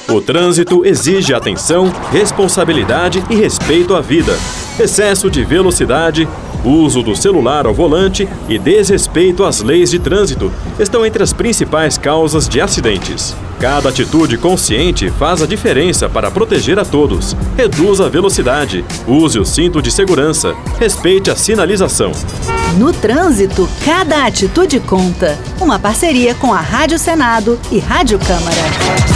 O trânsito exige atenção, responsabilidade e respeito à vida. Excesso de velocidade, uso do celular ao volante e desrespeito às leis de trânsito estão entre as principais causas de acidentes. Cada atitude consciente faz a diferença para proteger a todos. Reduza a velocidade, use o cinto de segurança, respeite a sinalização. No trânsito, cada atitude conta. Uma parceria com a Rádio Senado e Rádio Câmara.